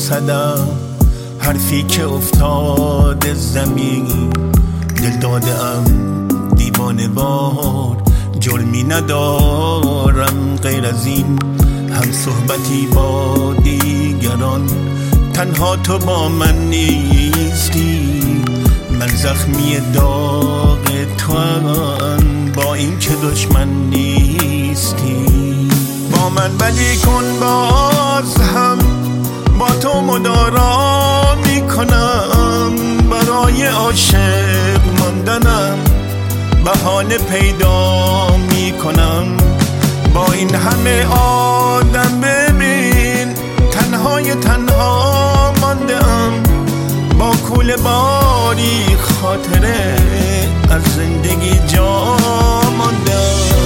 صدم حرفی که افتاده زمین، دل داده ام دیوانه وار، جرمی ندارم غیر از این، هم صحبتی با دیگران، تنها تو با من نیستی، من زخمی داغ توام با این که دشمن نیستی با من، ولی کن باز هم با تو مدارا میکنم، برای عاشق ماندنم بهانه پیدا میکنم، با این همه آدم ببین تنها مانده ام، با کوله باری خاطره از زندگی جا مانده ام.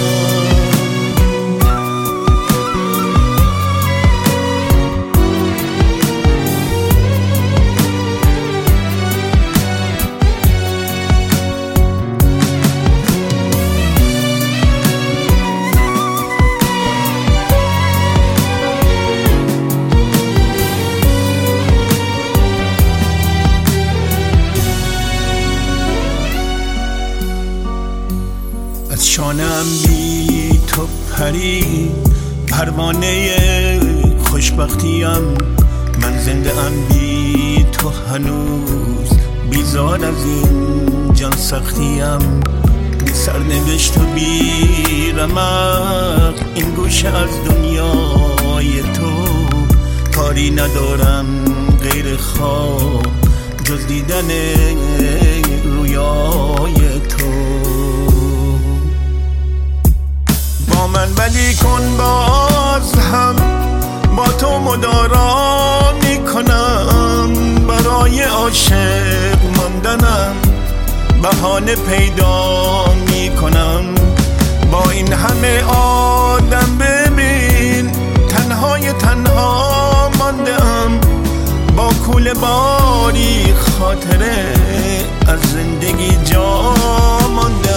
از شانه‌ام بی تو پری پروانه خوشبختیم، من زنده ام بی تو هنوز، بیزار از این جان سختیم، بی سرنوشت و بی رمق این گوشه از دنیای تو، کاری ندارم غیر خواب جز دیدن رویای تو با من، ولی کن باز هم با تو مدارا میکنم، برای عاشق ماندنم بهانه پیدا میکنم، با این همه آدم ببین تنها مانده ام، با کوله باری خاطره از زندگی جا مانده